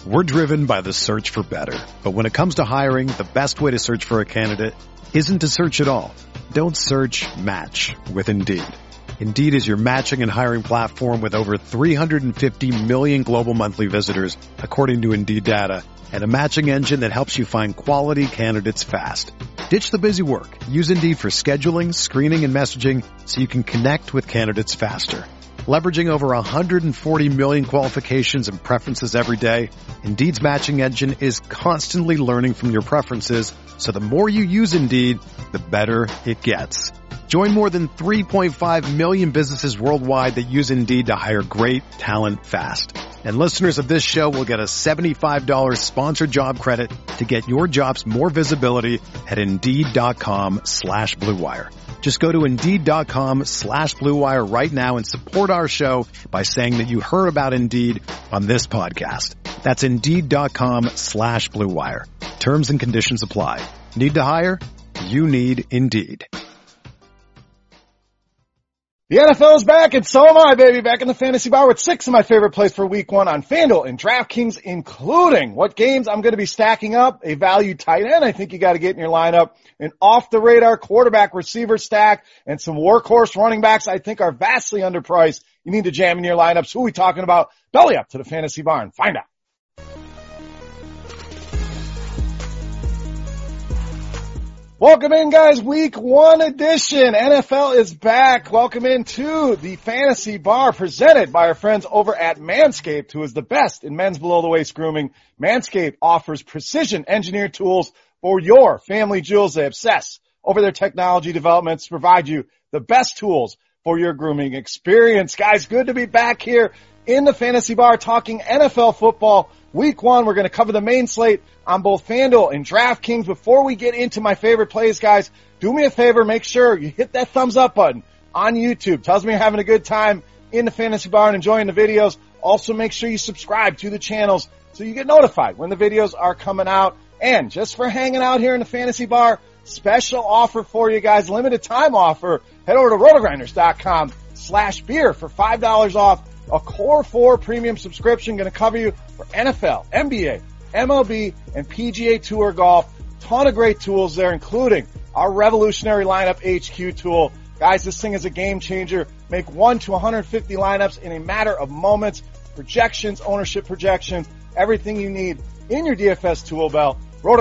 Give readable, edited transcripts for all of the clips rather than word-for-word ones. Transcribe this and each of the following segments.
We're driven by the search for better. But when it comes to hiring, the best way to search for a candidate isn't to search at all. Don't search, match with Indeed. Indeed is your matching and hiring platform with over 350 million global monthly visitors, according to Indeed data, and a matching engine that helps you find quality candidates fast. Ditch the busy work. Use Indeed for scheduling, screening, and messaging so you can connect with candidates faster. Leveraging over 140 million qualifications and preferences every day, Indeed's matching engine is constantly learning from your preferences, so the more you use Indeed, the better it gets. Join more than 3.5 million businesses worldwide that use Indeed to hire great talent fast. And listeners of this show will get a $75 sponsored job credit to get your jobs more visibility at Indeed.com/Blue Wire. Just go to Indeed.com/Blue Wire right now and support our show by saying that you heard about Indeed on this podcast. That's Indeed.com/Blue Wire. Terms and conditions apply. Need to hire? You need Indeed. The NFL is back, and so am I, baby. Back in the Fantasy Bar with 6 of my favorite plays for Week 1 on FanDuel and DraftKings, including what games I'm going to be stacking up, a value tight end I think you got to get in your lineup, an off-the-radar quarterback receiver stack, and some workhorse running backs I think are vastly underpriced. You need to jam in your lineups. Who are we talking about? Belly up to the Fantasy Bar and find out. Welcome in, guys. Week 1 edition. NFL is back. Welcome into the Fantasy Bar presented by our friends over at Manscaped, who is the best in men's below-the-waist grooming. Manscaped offers precision engineered tools for your family jewels. They obsess over their technology developments to provide you the best tools for your grooming experience. Guys, good to be back here in the Fantasy Bar talking NFL football. Week 1, we're going to cover the main slate on both FanDuel and DraftKings. Before we get into my favorite plays, guys, do me a favor, make sure you hit that thumbs up button on YouTube. Tells me you're having a good time in the Fantasy Bar and enjoying the videos. Also, make sure you subscribe to the channels so you get notified when the videos are coming out. And just for hanging out here in the Fantasy Bar, special offer for you guys, limited time offer. Head over to rotogrinders.com/beer for $5 off. A Core 4 premium subscription going to cover you for NFL, NBA, MLB, and PGA Tour golf. Ton of great tools there, including our revolutionary lineup HQ tool. Guys, this thing is a game changer. Make 1 to 150 lineups in a matter of moments. Projections, ownership projections, everything you need in your DFS tool belt.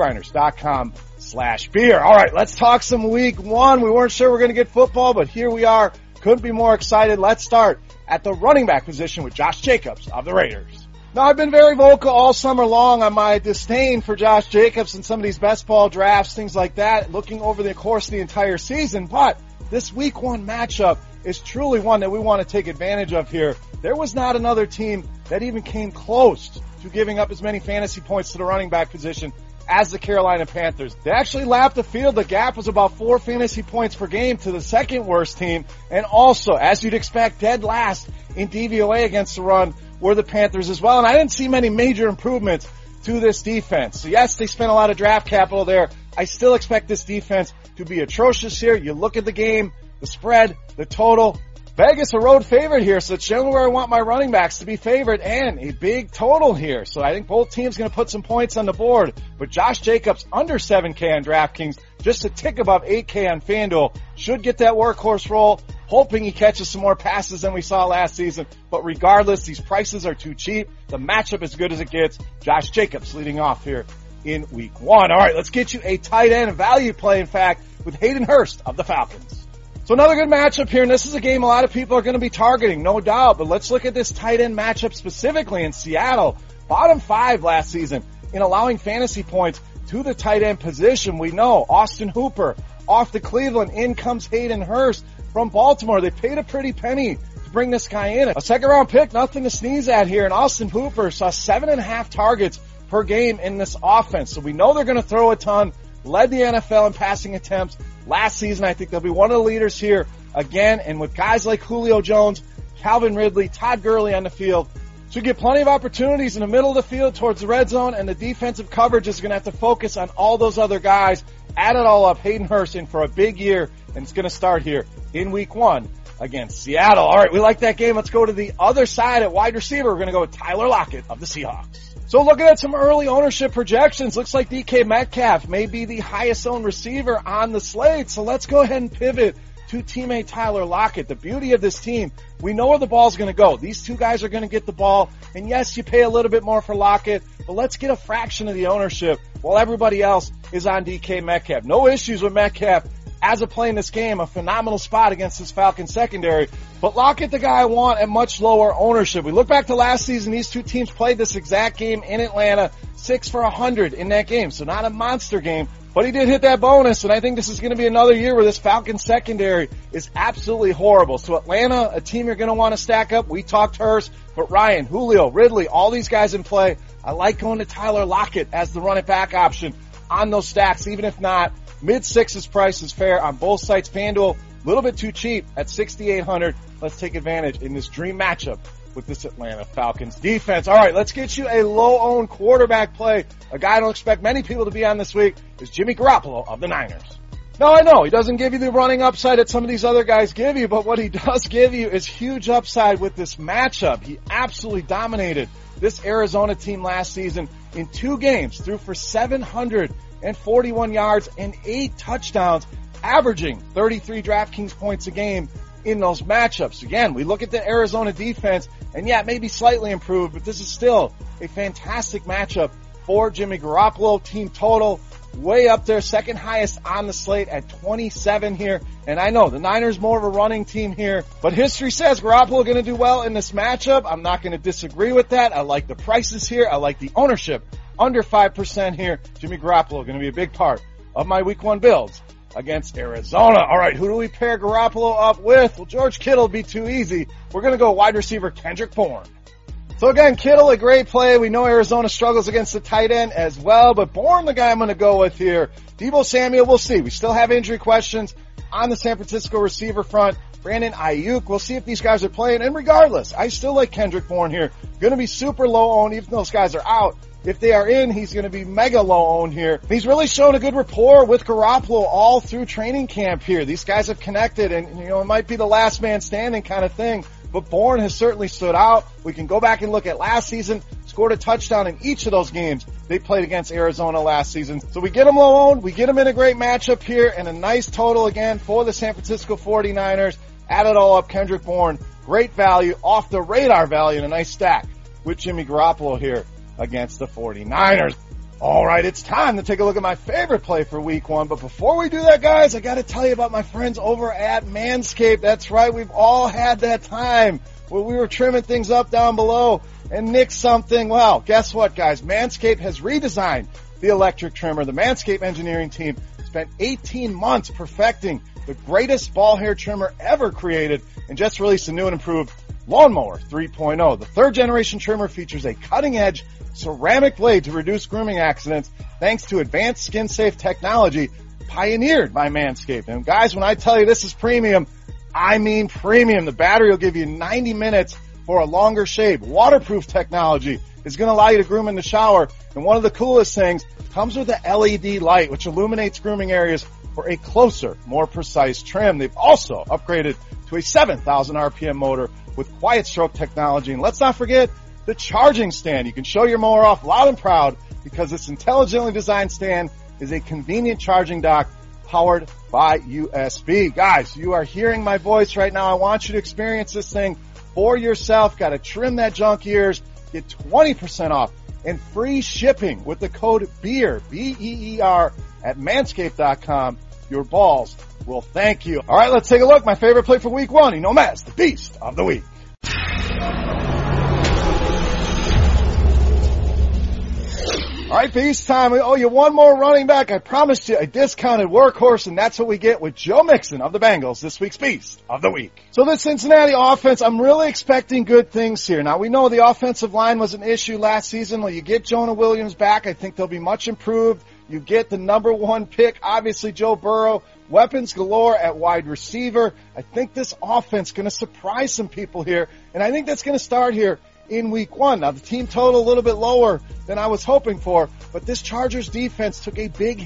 rotogrinders.com/beer. All right, let's talk some Week 1. We weren't sure we're going to get football, but here we are. Couldn't be more excited. Let's start at the running back position with Josh Jacobs of the Raiders. Now, I've been very vocal all summer long on my disdain for Josh Jacobs and some of these best ball drafts, things like that, looking over the course of the entire season. But this Week 1 matchup is truly one that we want to take advantage of here. There was not another team that even came close to giving up as many fantasy points to the running back position as the Carolina Panthers. They actually lapped the field. The gap was about 4 fantasy points per game to the second worst team. And also, as you'd expect, dead last in DVOA against the run were the Panthers as well. And I didn't see many major improvements to this defense. So yes, they spent a lot of draft capital there. I still expect this defense to be atrocious here. You look at the game, the spread, the total. Vegas a road favorite here, so it's generally where I want my running backs to be favored, and a big total here. So I think both teams going to put some points on the board. But Josh Jacobs under 7K on DraftKings, just a tick above 8K on FanDuel, should get that workhorse role, hoping he catches some more passes than we saw last season. But regardless, these prices are too cheap. The matchup as good as it gets. Josh Jacobs leading off here in Week 1. All right, let's get you a tight end value play, in fact, with Hayden Hurst of the Falcons. So another good matchup here, and this is a game a lot of people are going to be targeting, no doubt. But let's look at this tight end matchup specifically in Seattle. Bottom 5 last season in allowing fantasy points to the tight end position. We know Austin Hooper off to Cleveland. In comes Hayden Hurst from Baltimore. They paid a pretty penny to bring this guy in. A second-round pick, nothing to sneeze at here. And Austin Hooper saw 7.5 targets per game in this offense. So we know they're going to throw a ton. Led the NFL in passing attempts last season. I think they'll be one of the leaders here again. And with guys like Julio Jones, Calvin Ridley, Todd Gurley on the field, should get plenty of opportunities in the middle of the field towards the red zone. And the defensive coverage is going to have to focus on all those other guys. Add it all up. Hayden Hurst in for a big year. And it's going to start here in Week 1 against Seattle. All right, we like that game. Let's go to the other side at wide receiver. We're going to go with Tyler Lockett of the Seahawks. So looking at some early ownership projections, looks like DK Metcalf may be the highest owned receiver on the slate. So let's go ahead and pivot to teammate Tyler Lockett. The beauty of this team, we know where the ball's going to go. These two guys are going to get the ball. And yes, you pay a little bit more for Lockett, but let's get a fraction of the ownership while everybody else is on DK Metcalf. No issues with Metcalf as a play in this game, a phenomenal spot against this Falcons secondary. But Lockett, the guy I want at much lower ownership. We look back to last season, these two teams played this exact game in Atlanta, 6 for 100 in that game. So not a monster game, but he did hit that bonus, and I think this is going to be another year where this Falcons secondary is absolutely horrible. So Atlanta, a team you're going to want to stack up. We talked Hurst, but Ryan, Julio, Ridley, all these guys in play. I like going to Tyler Lockett as the run it back option on those stacks, even if not. Mid-sixes price is fair on both sites. FanDuel, a little bit too cheap at $6,800. Let's take advantage in this dream matchup with this Atlanta Falcons defense. All right, let's get you a low-owned quarterback play. A guy I don't expect many people to be on this week is Jimmy Garoppolo of the Niners. Now, I know he doesn't give you the running upside that some of these other guys give you, but what he does give you is huge upside with this matchup. He absolutely dominated this Arizona team last season in 2 games, threw for 741 yards and 8 touchdowns, averaging 33 DraftKings points a game in those matchups. Again, we look at the Arizona defense, and yeah, it may be slightly improved, but this is still a fantastic matchup for Jimmy Garoppolo. Team total way up there, second highest on the slate at 27 here. And I know the Niners more of a running team here, but history says Garoppolo going to do well in this matchup. I'm not going to disagree with that. I like the prices here. I like the ownership under 5% here. Jimmy Garoppolo going to be a big part of my week 1 builds against Arizona. All right, who do we pair Garoppolo up with? Well, George Kittle will be too easy. We're going to go wide receiver Kendrick Bourne. So again, Kittle, a great play. We know Arizona struggles against the tight end as well, but Bourne, the guy I'm going to go with here. Deebo Samuel, we'll see. We still have injury questions on the San Francisco receiver front. Brandon Ayuk, we'll see if these guys are playing. And regardless, I still like Kendrick Bourne here. Going to be super low owned, even though those guys are out. If they are in, he's going to be mega low owned here. He's really shown a good rapport with Garoppolo all through training camp here. These guys have connected, and it might be the last man standing kind of thing. But Bourne has certainly stood out. We can go back and look at last season, scored a touchdown in each of those games they played against Arizona last season. So we get him low owned, we get him in a great matchup here, and a nice total again for the San Francisco 49ers. Add it all up, Kendrick Bourne, great value, off the radar value, and a nice stack with Jimmy Garoppolo here against the 49ers. All right, it's time to take a look at my favorite play for week 1. But before we do that, guys, I got to tell you about my friends over at Manscaped. That's right, we've all had that time where we were trimming things up down below and nicked something. Well, guess what, guys? Manscaped has redesigned the electric trimmer. The Manscaped engineering team spent 18 months perfecting the greatest ball hair trimmer ever created and just released a new and improved Lawnmower 3.0. The 3rd generation trimmer features a cutting-edge ceramic blade to reduce grooming accidents thanks to advanced skin-safe technology pioneered by Manscaped. And guys, when I tell you this is premium, I mean premium. The battery will give you 90 minutes for a longer shave. Waterproof technology is going to allow you to groom in the shower. And one of the coolest things comes with an LED light, which illuminates grooming areas for a closer, more precise trim. They've also upgraded to a 7,000 RPM motor with quiet stroke technology. And let's not forget the charging stand. You can show your mower off loud and proud because this intelligently designed stand is a convenient charging dock powered by USB. Guys, you are hearing my voice right now. I want you to experience this thing for yourself. Got to trim that junk ears. Get 20% off and free shipping with the code BEER, B-E-E-R, at manscaped.com. Your balls will thank you. All right, let's take a look. My favorite play for week 1. You know, Matt, the beast of the week. All right, beast time. We owe you one more running back. I promised you a discounted workhorse, and that's what we get with Joe Mixon of the Bengals, this week's beast of the week. So the Cincinnati offense, I'm really expecting good things here. Now, we know the offensive line was an issue last season. Well, you get Jonah Williams back. I think they'll be much improved. You get the number 1 pick, obviously Joe Burrow. Weapons galore at wide receiver. I think this offense is going to surprise some people here, and I think that's going to start here in week 1. Now, the team total a little bit lower than I was hoping for, but this Chargers defense took a big hit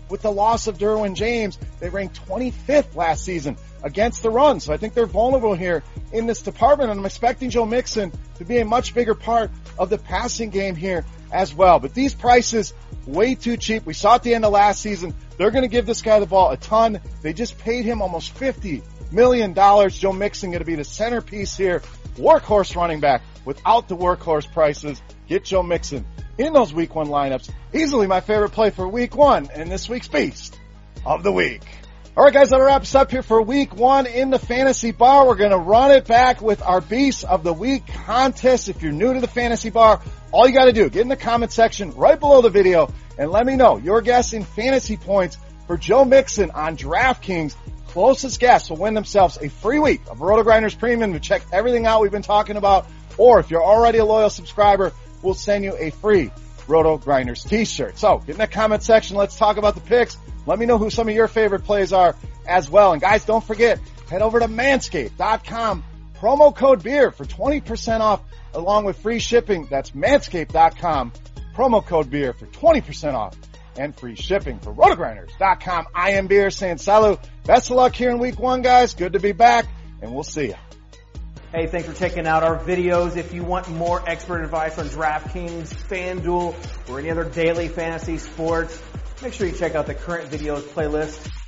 with the loss of Derwin James. They ranked 25th last season against the run. So I think they're vulnerable here in this department, and I'm expecting Joe Mixon to be a much bigger part of the passing game here as well. But these prices, way too cheap. We saw at the end of last season, they're going to give this guy the ball a ton. They just paid him almost $50 million. Joe Mixon going to be the centerpiece here. Workhorse running back without the workhorse prices. Get Joe Mixon in those week 1 lineups. Easily my favorite play for week 1 and this week's Beast of the Week. All right, guys, that'll wrap us up here for week 1 in the Fantasy Bar. We're going to run it back with our Beast of the Week contest. If you're new to the Fantasy Bar, all you got to do, get in the comment section right below the video and let me know your guess in fantasy points for Joe Mixon on DraftKings. Closest guess will win themselves a free week of RotoGrinders Premium to check everything out we've been talking about. Or if you're already a loyal subscriber, we'll send you a free RotoGrinders t-shirt. So get in the comment section. Let's talk about the picks. Let me know who some of your favorite plays are as well. And guys, don't forget, head over to manscaped.com. Promo code BEER for 20% off along with free shipping. That's manscaped.com. Promo code BEER for 20% off and free shipping. For RotoGrinders.com, I am Beer saying salut. Best of luck here in week 1, guys. Good to be back, and we'll see you. Hey, thanks for checking out our videos. If you want more expert advice on DraftKings, FanDuel, or any other daily fantasy sports, make sure you check out the current videos playlist